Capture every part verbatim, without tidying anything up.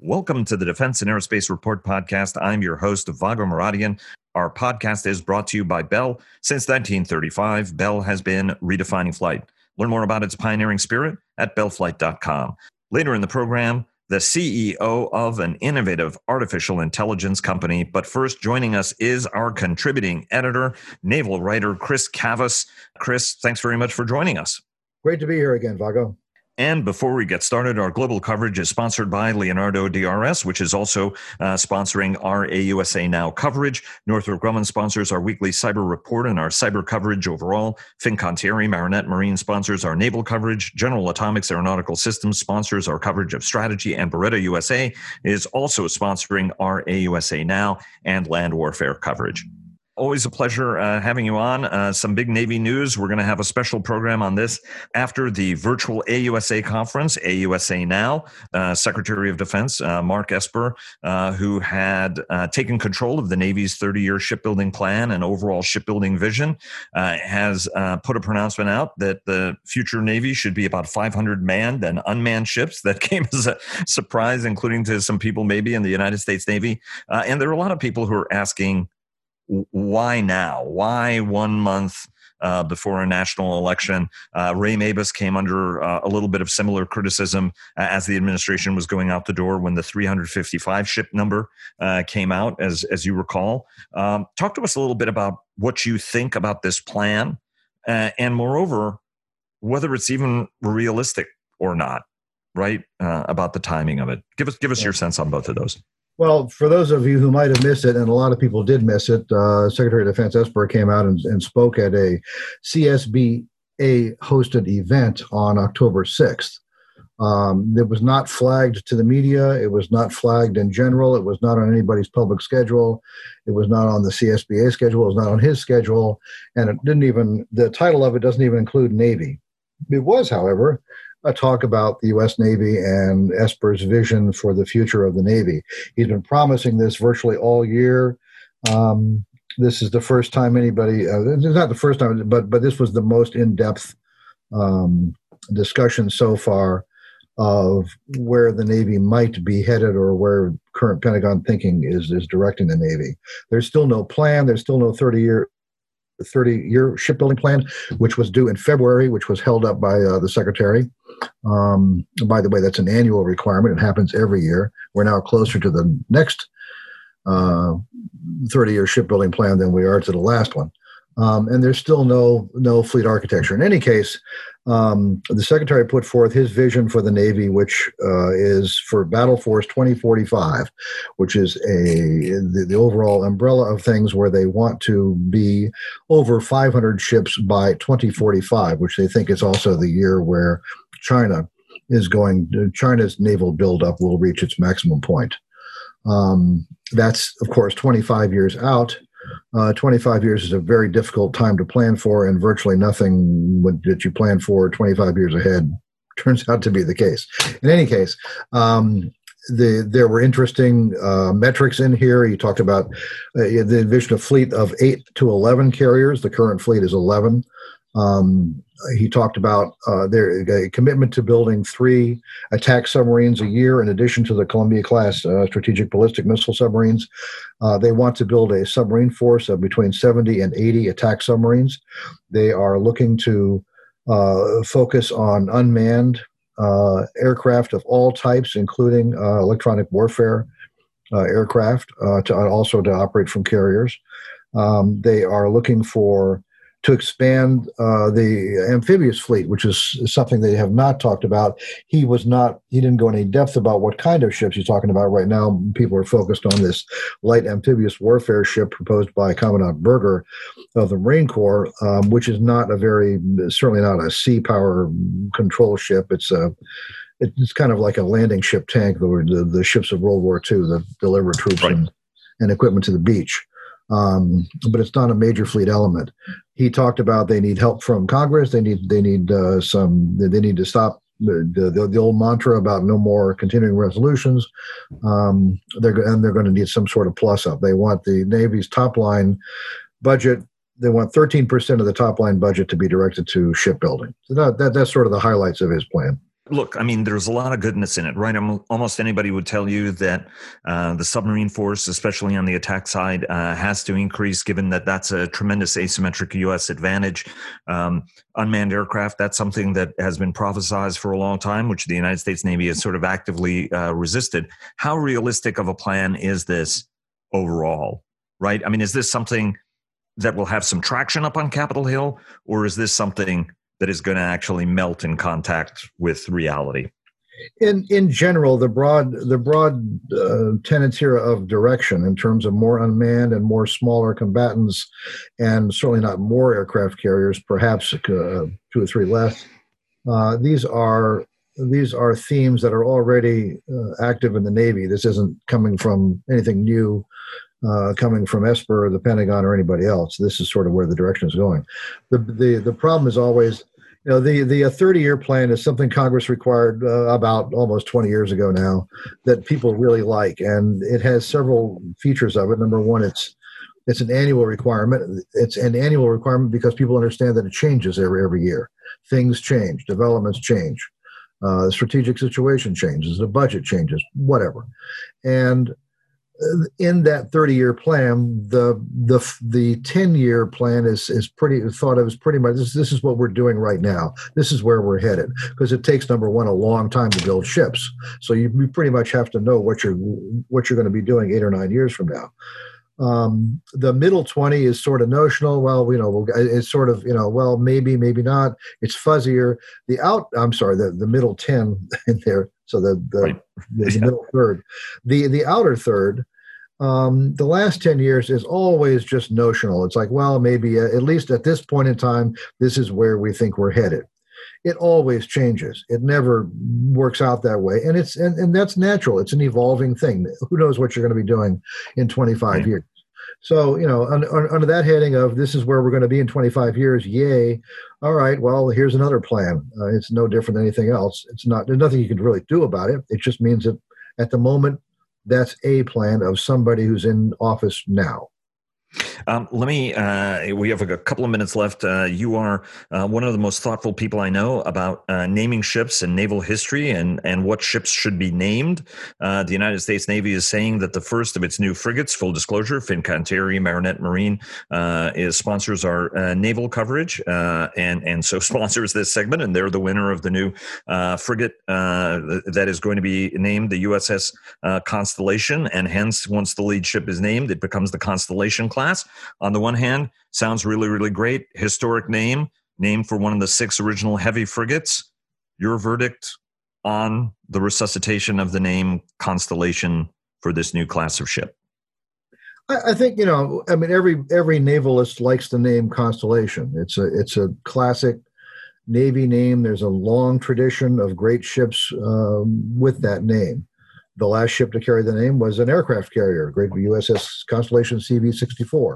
Welcome to the Defense and Aerospace Report podcast. I'm your host, Vago Muradian. Our podcast is brought to you by Bell. Since nineteen thirty-five, Bell has been redefining flight. Learn more about its pioneering spirit at bell flight dot com. Later in the program, the C E O of an innovative artificial intelligence company. But first, joining us is our contributing editor, naval writer, Chris Cavas. Chris, thanks very much for joining us. Great to be here again, Vago. And before we get started, our global coverage is sponsored by Leonardo D R S, which is also uh, sponsoring our A U S A Now coverage. Northrop Grumman sponsors our weekly cyber report and our cyber coverage overall. Fincantieri Marinette Marine sponsors our naval coverage. General Atomics Aeronautical Systems sponsors our coverage of strategy. And Beretta U S A is also sponsoring our A U S A Now and land warfare coverage. Always a pleasure uh, having you on. Uh, some big Navy news. We're going to have a special program on this after the virtual A U S A conference, A U S A Now. Uh, Secretary of Defense uh, Mark Esper, uh, who had uh, taken control of the Navy's thirty-year shipbuilding plan and overall shipbuilding vision, uh, has uh, put a pronouncement out that the future Navy should be about five hundred manned and unmanned ships. That came as a surprise, including to some people maybe in the United States Navy. Uh, and there are a lot of people who are asking, why now? Why one month uh, before a national election? Uh, Ray Mabus came under uh, a little bit of similar criticism uh, as the administration was going out the door when the three hundred fifty-five ship number uh, came out, as as you recall. Um, talk to us a little bit about what you think about this plan, uh, and moreover, whether it's even realistic or not, right? Uh, about the timing of it. Give us give us yeah. your sense on both of those. Well, for those of you who might have missed it, and a lot of people did miss it, uh, Secretary of Defense Esper came out and, and spoke at a C S B A-hosted event on October sixth. Um, it was not flagged to the media. It was not flagged in general. It was not on anybody's public schedule. It was not on the C S B A schedule. It was not on his schedule. And it didn't even, the title of it doesn't even include Navy. It was, however, a talk about the U S Navy and Esper's vision for the future of the Navy. He's been promising this virtually all year. Um, this is the first time anybody, uh, it's not the first time, but but this was the most in-depth um, discussion so far of where the Navy might be headed or where current Pentagon thinking is, is directing the Navy. There's still no plan. There's still no thirty-year thirty-year shipbuilding plan, which was due in February, which was held up by uh, the Secretary. Um, by the way, that's an annual requirement. It happens every year. We're now closer to the next uh, thirty-year shipbuilding plan than we are to the last one. Um, and there's still no no fleet architecture. In any case, um, the Secretary put forth his vision for the Navy, which uh, is for Battle Force twenty forty-five, which is a the, the overall umbrella of things where they want to be over five hundred ships by twenty forty-five, which they think is also the year where China is going. China's naval buildup will reach its maximum point. Um, that's, of course, twenty-five years out. Uh, twenty-five years is a very difficult time to plan for, and virtually nothing would, that you plan for twenty-five years ahead turns out to be the case. In any case, um, the, there were interesting uh, metrics in here. You talked about uh, the envision a fleet of eight to eleven carriers. The current fleet is eleven. Um, he talked about uh, their a commitment to building three attack submarines a year in addition to the Columbia-class uh, strategic ballistic missile submarines. Uh, they want to build a submarine force of between seventy and eighty attack submarines. They are looking to uh, focus on unmanned uh, aircraft of all types, including uh, electronic warfare uh, aircraft, uh, to also to operate from carriers. Um, they are looking for to expand uh, the amphibious fleet, which is something they have not talked about. He was not, he didn't go any depth about what kind of ships he's talking about right now. People are focused on this light amphibious warfare ship proposed by Commandant Berger of the Marine Corps, um, which is not a very, certainly not a sea power control ship. It's a, it's kind of like a landing ship tank, the, the, the ships of World War Two that deliver troops right. and, and equipment to the beach. Um, but it's not a major fleet element. He talked about they need help from Congress. They need they need uh, some. They need to stop the, the the old mantra about no more continuing resolutions. Um, they're and they're going to need some sort of plus up. They want the Navy's top line budget. They want thirteen percent of the top line budget to be directed to shipbuilding. So that, that that's sort of the highlights of his plan. Look, I mean, there's a lot of goodness in it, right? Almost anybody would tell you that uh, the submarine force, especially on the attack side, uh, has to increase, given that that's a tremendous asymmetric U S advantage. Um, unmanned aircraft, that's something that has been prophesized for a long time, which the United States Navy has sort of actively uh, resisted. How realistic of a plan is this overall, right? I mean, is this something that will have some traction up on Capitol Hill, or is this something that is going to actually melt in contact with reality? In in general, the broad the broad uh, tenets here of direction in terms of more unmanned and more smaller combatants, and certainly not more aircraft carriers, perhaps uh, two or three less. Uh, these are these are themes that are already uh, active in the Navy. This isn't coming from anything new. Uh, coming from Esper, the Pentagon, or anybody else. This is sort of where the direction is going. The the the problem is always, you know, the the thirty-year plan is something Congress required uh, about almost twenty years ago now that people really like, and it has several features of it. Number one, it's it's an annual requirement. It's an annual requirement because people understand that it changes every every year. Things change, developments change, uh, the strategic situation changes, the budget changes, whatever, and in that thirty-year plan, the the the ten-year plan is is pretty thought of as pretty much this. This is what we're doing right now. This is where we're headed, because it takes, number one, a long time to build ships. So you, you pretty much have to know what you're what you're going to be doing eight or nine years from now. Um, the middle twenty is sort of notional. Well, you know, it's sort of, you know, well, maybe, maybe not. It's fuzzier. The out, I'm sorry, the, the middle ten in there. So the the, right. the, the middle third, the the outer third. Um, the last ten years is always just notional. It's like, well, maybe uh, at least at this point in time, this is where we think we're headed. It always changes. It never works out that way. And it's and, and that's natural. It's an evolving thing. Who knows what you're going to be doing in twenty-five right. years. So, you know, under, under that heading of this is where we're going to be in twenty-five years, yay. All right, well, here's another plan. Uh, it's no different than anything else. It's not, there's nothing you can really do about it. It just means that at the moment, that's a plan of somebody who's in office now. Um, let me, uh, we have a couple of minutes left. Uh, you are uh, one of the most thoughtful people I know about uh, naming ships and naval history and, and what ships should be named. Uh, the United States Navy is saying that the first of its new frigates, full disclosure, Fincantieri Marinette Marine, uh, is sponsors our uh, naval coverage uh, and, and so sponsors this segment. And they're the winner of the new uh, frigate uh, that is going to be named the U S S uh, Constellation. And hence, once the lead ship is named, it becomes the Constellation class. On the one hand, sounds really, really great. Historic name, named for one of the six original heavy frigates. Your verdict on the resuscitation of the name Constellation for this new class of ship? I, I think, you know, I mean, every every navalist likes the name Constellation. It's a it's a classic Navy name. There's a long tradition of great ships um, with that name. The last ship to carry the name was an aircraft carrier, great U S S Constellation C V sixty-four.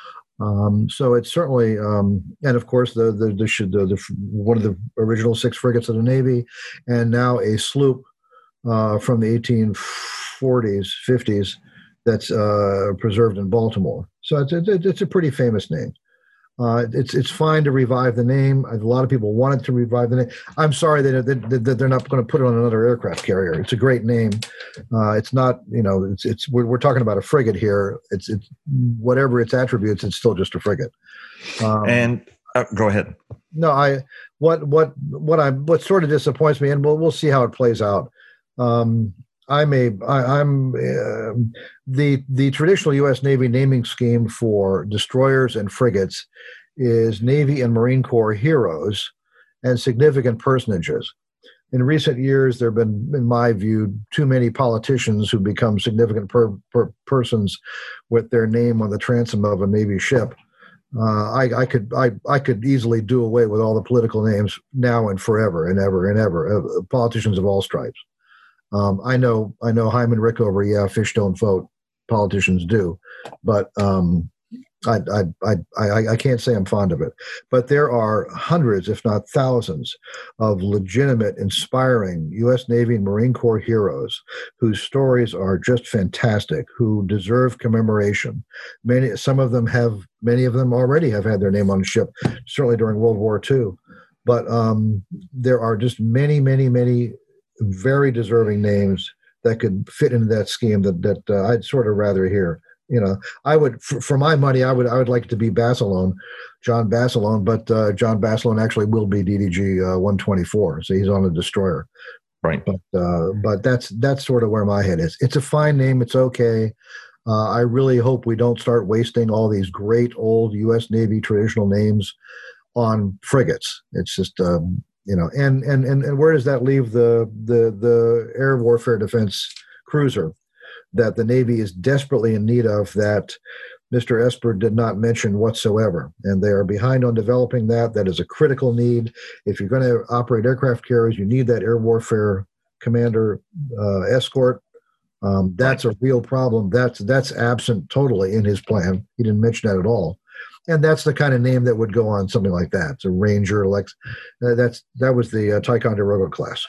Um, so it's certainly, um, and of course, the the, the, the the one of the original six frigates of the Navy, and now a sloop uh, from the eighteen forties, fifties that's uh, preserved in Baltimore. So it's it's, it's a pretty famous name. Uh, it's it's fine to revive the name. A lot of people wanted to revive the name. I'm sorry that that they're not going to put it on another aircraft carrier. It's a great name. Uh, it's not, you know, it's it's we're, we're talking about a frigate here. It's it's whatever its attributes, it's still just a frigate. Um, and uh, go ahead. No, I what what what I what sort of disappoints me, and we'll we'll see how it plays out. Um, I'm a I, I'm uh, the the traditional U S Navy naming scheme for destroyers and frigates is Navy and Marine Corps heroes and significant personages. In recent years, there have been, in my view, too many politicians who become significant per, per persons with their name on the transom of a Navy ship. Uh, I, I could I, I could easily do away with all the political names now and forever and ever and ever. Uh, politicians of all stripes. Um, I know, I know Hyman Rickover. Yeah, fish don't vote. Politicians do, but um, I, I, I, I, I can't say I'm fond of it. But there are hundreds, if not thousands, of legitimate, inspiring U S Navy and Marine Corps heroes whose stories are just fantastic, who deserve commemoration. Many, some of them have, many of them already have had their name on a ship, certainly during World War Two. But um, there are just many, many, many very deserving names that could fit into that scheme that that uh, I'd sort of rather hear. You know, I would, for, for my money, I would I would like it to be Basilone, John Basilone, but uh, John Basilone actually will be D D G uh, one twenty-four, so he's on a destroyer. Right. But uh, but that's that's sort of where my head is. It's a fine name. It's okay. Uh, I really hope we don't start wasting all these great old U S Navy traditional names on frigates. It's just um, you know, and, and and and where does that leave the the the air warfare defense cruiser that the Navy is desperately in need of, that Mister Esper did not mention whatsoever? And they are behind on developing that. That is a critical need. If you're going to operate aircraft carriers, you need that air warfare commander uh, escort. Um, that's a real problem. That's that's absent totally in his plan. He didn't mention that at all. And that's the kind of name that would go on something like that. It's a Ranger, Lex. Uh, that's that was the uh, Ticonderoga class.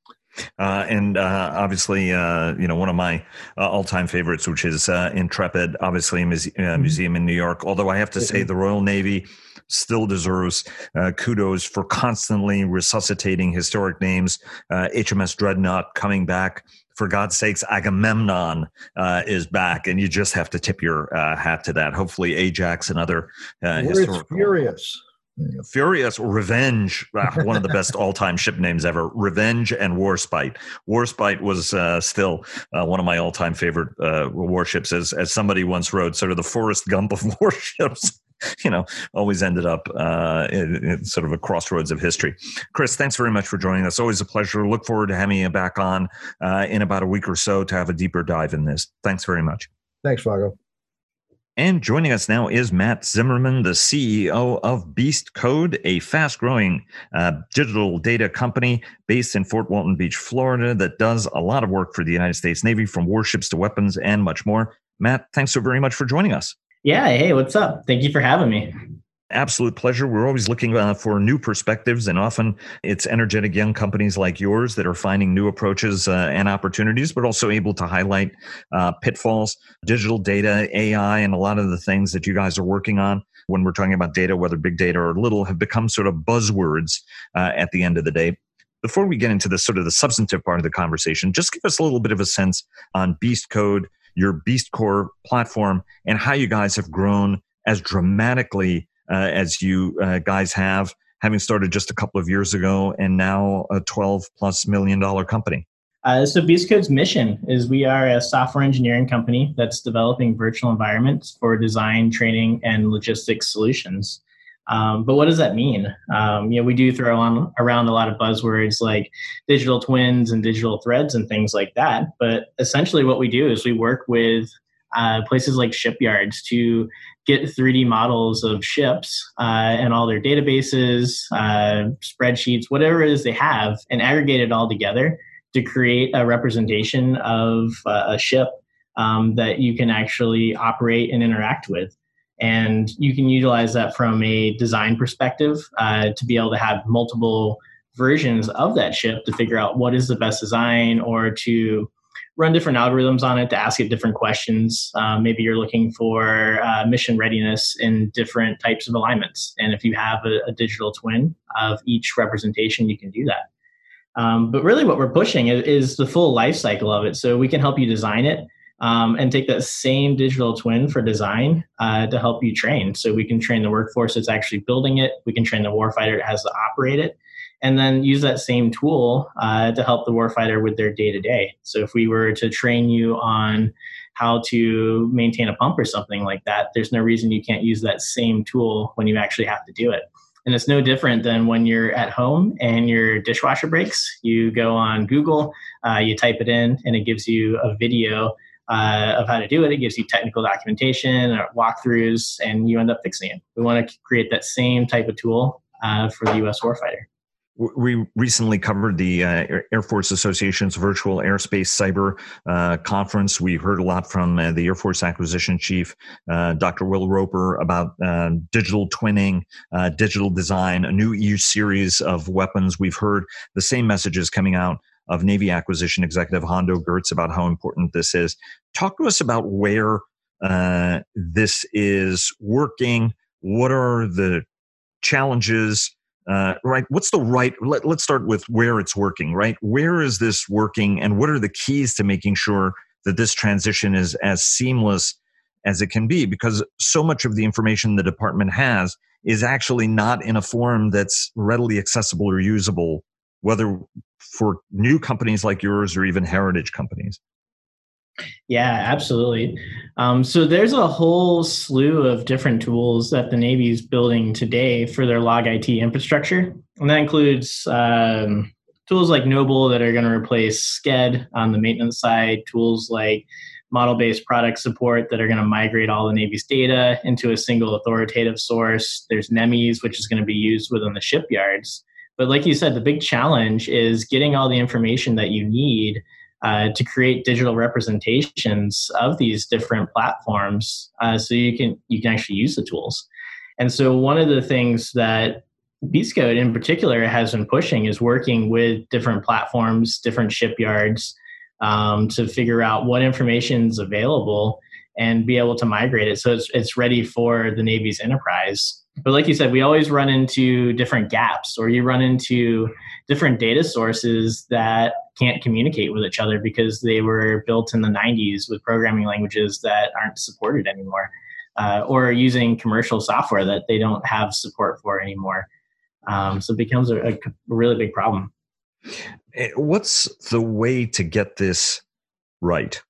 Uh, and uh, obviously, uh, you know, one of my uh, all-time favorites, which is uh, Intrepid, obviously a muse- uh, museum in New York. Although I have to say the Royal Navy still deserves uh, kudos for constantly resuscitating historic names. Uh, H M S Dreadnought coming back. For God's sakes, Agamemnon uh, is back, and you just have to tip your uh, hat to that. Hopefully Ajax and other uh, historical... Furious. Furious, Revenge, uh, one of the best all-time ship names ever. Revenge and Warspite. Warspite was uh, still uh, one of my all-time favorite uh, warships. As as somebody once wrote, sort of the Forrest Gump of warships. You know, always ended up uh, in, in sort of a crossroads of history. Chris, thanks very much for joining us. Always a pleasure. Look forward to having you back on uh, in about a week or so to have a deeper dive in this. Thanks very much. Thanks, Vago. And joining us now is Matt Zimmerman, the C E O of Beast Code, a fast-growing uh, digital data company based in Fort Walton Beach, Florida, that does a lot of work for the United States Navy, from warships to weapons and much more. Matt, thanks so very much for joining us. Yeah. Hey, what's up? Thank you for having me. Absolute pleasure. We're always looking uh, for new perspectives, and often it's energetic young companies like yours that are finding new approaches uh, and opportunities, but also able to highlight uh, pitfalls, digital data, A I, and a lot of the things that you guys are working on when we're talking about data, whether big data or little, have become sort of buzzwords uh, at the end of the day. Before we get into the sort of the substantive part of the conversation, just give us a little bit of a sense on Beast Code, your Beast Core platform, and how you guys have grown as dramatically Uh, as you uh, guys have, having started just a couple of years ago and now a twelve plus million dollar company. Uh, so Beast Code's mission is we are a software engineering company that's developing virtual environments for design, training, and logistics solutions. Um, but what does that mean? Um, you know, we do throw on around a lot of buzzwords like digital twins and digital threads and things like that. But essentially what we do is we work with uh, places like shipyards to get three D models of ships uh, and all their databases, uh, spreadsheets, whatever it is they have, and aggregate it all together to create a representation of uh, a ship um, that you can actually operate and interact with. And you can utilize that from a design perspective uh, to be able to have multiple versions of that ship to figure out what is the best design, or to run different algorithms on it to ask it different questions. Um, maybe you're looking for uh, mission readiness in different types of alignments. And if you have a, a digital twin of each representation, you can do that. Um, but really what we're pushing is, is the full life cycle of it. So we can help you design it um, and take that same digital twin for design uh, to help you train. So we can train the workforce that's actually building it. We can train the warfighter that has to operate it, and then use that same tool uh, to help the warfighter with their day-to-day. So if we were to train you on how to maintain a pump or something like that, there's no reason you can't use that same tool when you actually have to do it. And it's no different than when you're at home and your dishwasher breaks. You go on Google, uh, you type it in, and it gives you a video uh, of how to do it. It gives you technical documentation or walkthroughs, and you end up fixing it. We want to create that same type of tool uh, for the U S warfighter. We recently covered the uh, Air Force Association's Virtual Airspace Cyber uh, Conference. We heard a lot from uh, the Air Force Acquisition Chief, uh, Doctor Will Roper, about uh, digital twinning, uh, digital design, a new E-series of weapons. We've heard the same messages coming out of Navy Acquisition Executive Hondo Geurts about how important this is. Talk to us about where uh, this is working. What are the challenges uh, right? What's the right, let, let's start with where it's working, right? Where is this working and what are the keys to making sure that this transition is as seamless as it can be? Because so much of the information the department has is actually not in a form that's readily accessible or usable, whether for new companies like yours or even heritage companies. Yeah, absolutely. Um, so there's a whole slew of different tools that the Navy is building today for their log I T infrastructure. And that includes um, tools like Noble that are going to replace SCED on the maintenance side, tools like model-based product support that are going to migrate all the Navy's data into a single authoritative source. There's NEMIS, which is going to be used within the shipyards. But like you said, the big challenge is getting all the information that you need uh, to create digital representations of these different platforms, uh, so you can you can actually use the tools. And so one of the things that Beast Code in particular has been pushing is working with different platforms, different shipyards, um, to figure out what information is available and be able to migrate it so it's, it's ready for the Navy's enterprise. But like you said, we always run into different gaps, or you run into different data sources that can't communicate with each other because they were built in the nineties with programming languages that aren't supported anymore, uh, or using commercial software that they don't have support for anymore. Um, so it becomes a, a really big problem. What's the way to get this right?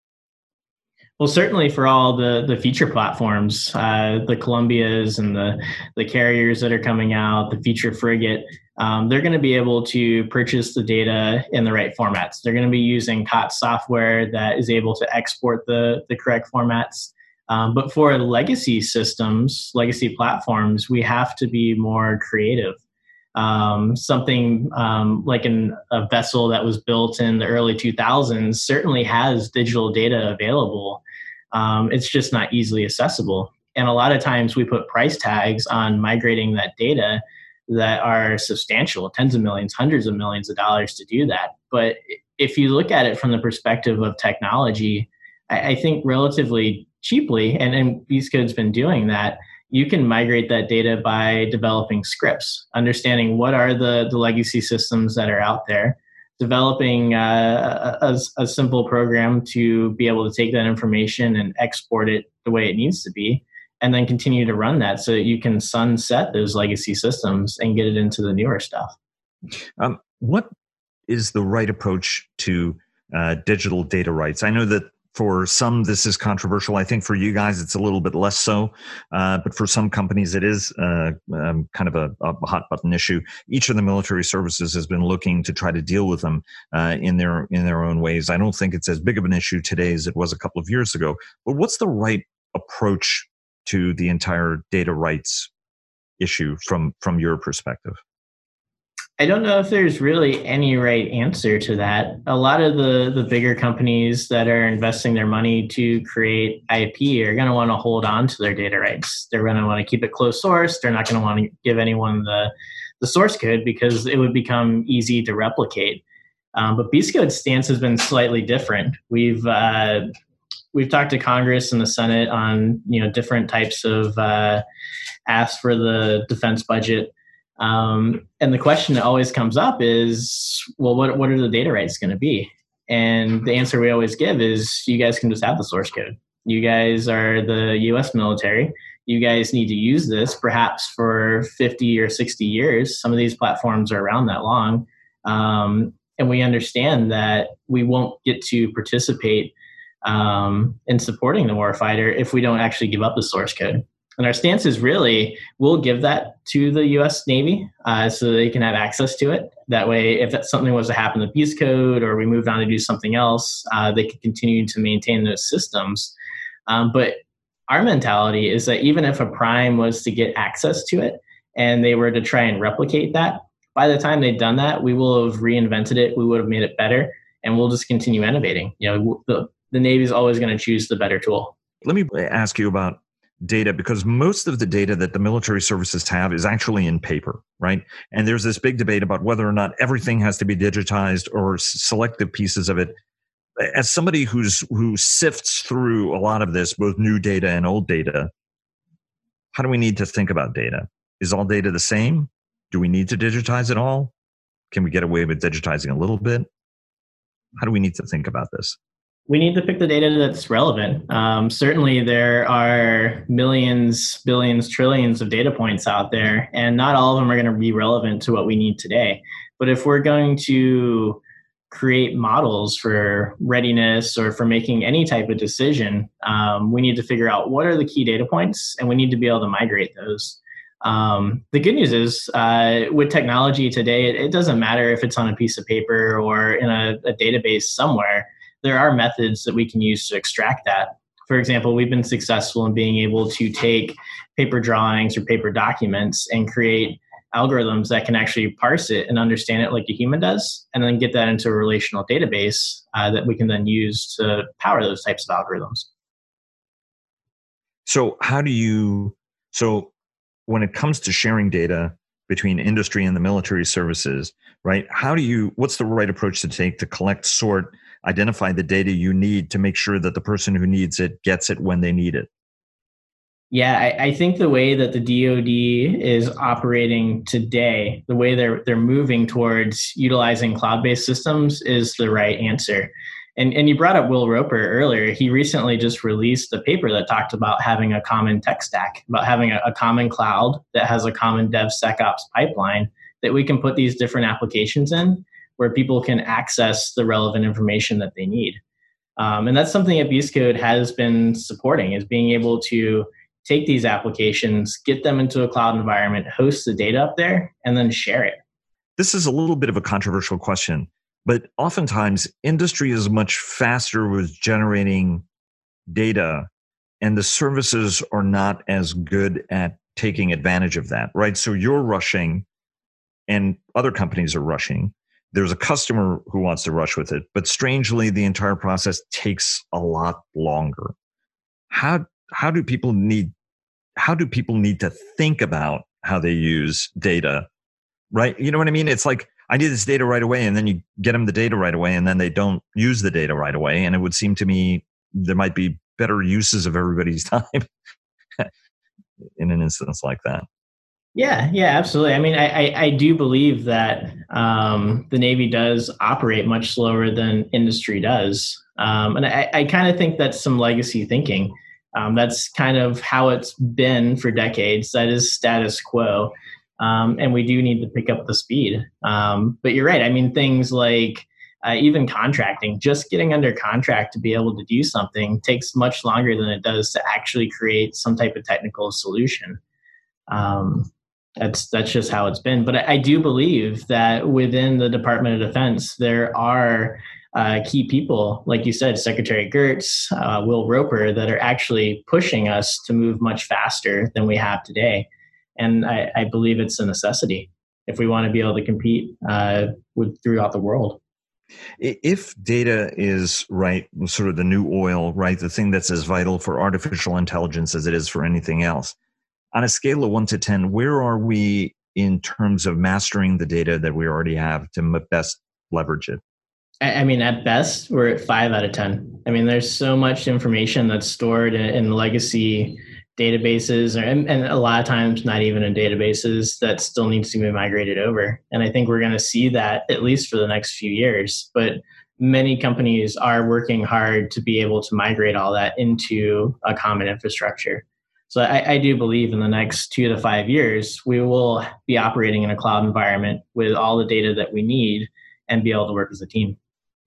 Well, certainly for all the, the feature platforms, uh, the Columbias and the, the carriers that are coming out, the feature frigate, um, they're going to be able to purchase the data in the right formats. They're going to be using C O T S software that is able to export the, the correct formats. Um, but for legacy systems, legacy platforms, we have to be more creative. Um, something um, like an, a vessel that was built in the early two thousands certainly has digital data available. Um, it's just not easily accessible. And a lot of times we put price tags on migrating that data that are substantial, tens of millions, hundreds of millions of dollars to do that. But if you look at it from the perspective of technology, I, I think relatively cheaply, and, and Beast Code's been doing that, you can migrate that data by developing scripts, understanding what are the, the legacy systems that are out there, developing uh, a, a simple program to be able to take that information and export it the way it needs to be, and then continue to run that so that you can sunset those legacy systems and get it into the newer stuff. Um, what is the right approach to uh, digital data rights? I know that for some, this is controversial. I think for you guys, it's a little bit less so. Uh, but for some companies, it is uh, um, kind of a, a hot button issue. Each of the military services has been looking to try to deal with them uh, in their in their own ways. I don't think it's as big of an issue today as it was a couple of years ago. But what's the right approach to the entire data rights issue from from your perspective? I don't know if there's really any right answer to that. A lot of the, the bigger companies that are investing their money to create I P are going to want to hold on to their data rights. They're going to want to keep it closed source. They're not going to want to give anyone the, the source code because it would become easy to replicate. Um, but Beast Code's stance has been slightly different. We've uh, we've talked to Congress and the Senate on you know different types of uh, asks for the defense budget. Um, and the question that always comes up is, well, what, what are the data rights going to be? And the answer we always give is, you guys can just have the source code. You guys are the U S military. You guys need to use this perhaps for fifty or sixty years. Some of these platforms are around that long. Um, and we understand that we won't get to participate um, in supporting the warfighter if we don't actually give up the source code. And our stance is really, we'll give that to the U S Navy uh, so they can have access to it. That way, if that something was to happen to Beast Code or we moved on to do something else, uh, they could continue to maintain those systems. Um, but our mentality is that even if a prime was to get access to it and they were to try and replicate that, by the time they'd done that, we will have reinvented it, we would have made it better, and we'll just continue innovating. You know, the, the Navy is always going to choose the better tool. Let me ask you about data, because most of the data that the military services have is actually in paper, right? And there's this big debate about whether or not everything has to be digitized or selective pieces of it. As somebody who's who sifts through a lot of this, both new data and old data, how do we need to think about data? Is all data the same? Do we need to digitize it all? Can we get away with digitizing a little bit? How do we need to think about this? We need to pick the data that's relevant. Um, certainly, there are millions, billions, trillions of data points out there, and not all of them are going to be relevant to what we need today. But if we're going to create models for readiness or for making any type of decision, um, we need to figure out what are the key data points, and we need to be able to migrate those. Um, the good news is uh, with technology today, it, it doesn't matter if it's on a piece of paper or in a, a database somewhere. There are methods that we can use to extract that. For example, we've been successful in being able to take paper drawings or paper documents and create algorithms that can actually parse it and understand it like a human does, and then get that into a relational database uh, that we can then use to power those types of algorithms. So how do you, so when it comes to sharing data between industry and the military services, right? How do you, what's the right approach to take to collect, sort, identify the data you need to make sure that the person who needs it gets it when they need it? Yeah, I, I think the way that the D O D is operating today, the way they're they're moving towards utilizing cloud-based systems is the right answer. And and you brought up Will Roper earlier. He recently just released a paper that talked about having a common tech stack, about having a, a common cloud that has a common DevSecOps pipeline that we can put these different applications in, where people can access the relevant information that they need. Um, and that's something that Beast Code has been supporting, is being able to take these applications, get them into a cloud environment, host the data up there, and then share it. This is a little bit of a controversial question, but oftentimes industry is much faster with generating data, and the services are not as good at taking advantage of that, right? So you're rushing and other companies are rushing. There's a customer who wants to rush with it, but strangely, the entire process takes a lot longer. How, how do people need How do people need to think about how they use data, right? You know what I mean? It's like, I need this data right away, and then you get them the data right away, and then they don't use the data right away. And it would seem to me there might be better uses of everybody's time in an instance like that. Yeah, yeah, absolutely. I mean, I, I, I do believe that um, the Navy does operate much slower than industry does. Um, and I, I kind of think that's some legacy thinking. Um, that's kind of how it's been for decades. That is status quo. Um, and we do need to pick up the speed. Um, but you're right. I mean, things like uh, even contracting, just getting under contract to be able to do something takes much longer than it does to actually create some type of technical solution. Um, that's that's just how it's been. But I, I do believe that within the Department of Defense, there are Uh, key people, like you said, Secretary Gertz, uh, Will Roper, that are actually pushing us to move much faster than we have today. And I, I believe it's a necessity if we want to be able to compete uh, with throughout the world. If data is, right, sort of the new oil, right, the thing that's as vital for artificial intelligence as it is for anything else, on a scale of one to ten, where are we in terms of mastering the data that we already have to best leverage it? I mean, at best, we're at five out of ten. I mean, there's so much information that's stored in, in legacy databases, or, and, and a lot of times not even in databases, that still needs to be migrated over. And I think we're going to see that at least for the next few years. But many companies are working hard to be able to migrate all that into a common infrastructure. So I, I do believe in the next two to five years, we will be operating in a cloud environment with all the data that we need and be able to work as a team.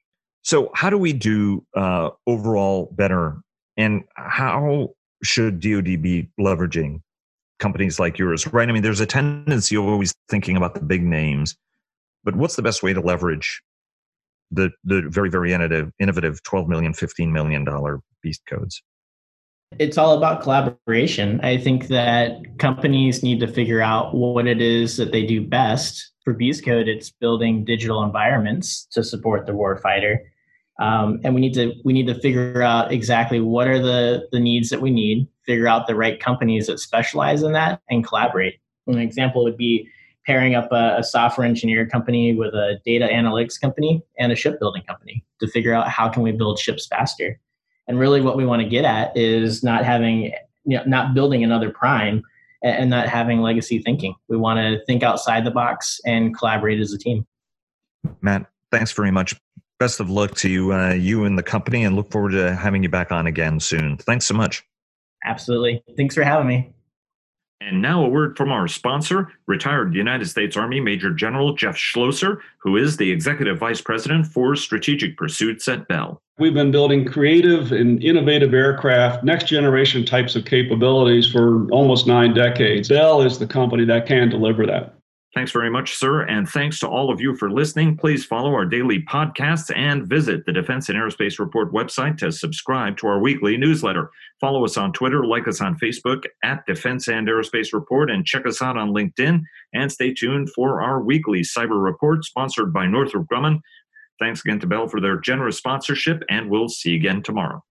So how do we do uh, overall better, and how should D O D be leveraging companies like yours, right? I mean, there's a tendency of always thinking about the big names, but what's the best way to leverage the the very, very innovative, innovative twelve million dollars, fifteen million dollars Beast Codes? It's all about collaboration. I think that companies need to figure out what it is that they do best. For Beast Code, it's building digital environments to support the warfighter. Um, and we need to we need to figure out exactly what are the, the needs that we need, figure out the right companies that specialize in that, and collaborate. An example would be pairing up a, a software engineer company with a data analytics company and a shipbuilding company to figure out how can we build ships faster. And really what we want to get at is not having, you know, not building another prime and, and not having legacy thinking. We want to think outside the box and collaborate as a team. Matt, thanks very much. Best of luck to you, uh, you and the company, and look forward to having you back on again soon. Thanks so much. Absolutely. Thanks for having me. And now a word from our sponsor, retired United States Army Major General Jeff Schlosser, who is the Executive Vice President for Strategic Pursuits at Bell. We've been building creative and innovative aircraft, next generation types of capabilities for almost nine decades. Bell is the company that can deliver that. Thanks very much, sir, and thanks to all of you for listening. Please follow our daily podcasts and visit the Defense and Aerospace Report website to subscribe to our weekly newsletter. Follow us on Twitter, like us on Facebook at Defense and Aerospace Report, and check us out on LinkedIn. And stay tuned for our weekly cyber report sponsored by Northrop Grumman. Thanks again to Bell for their generous sponsorship, and we'll see you again tomorrow.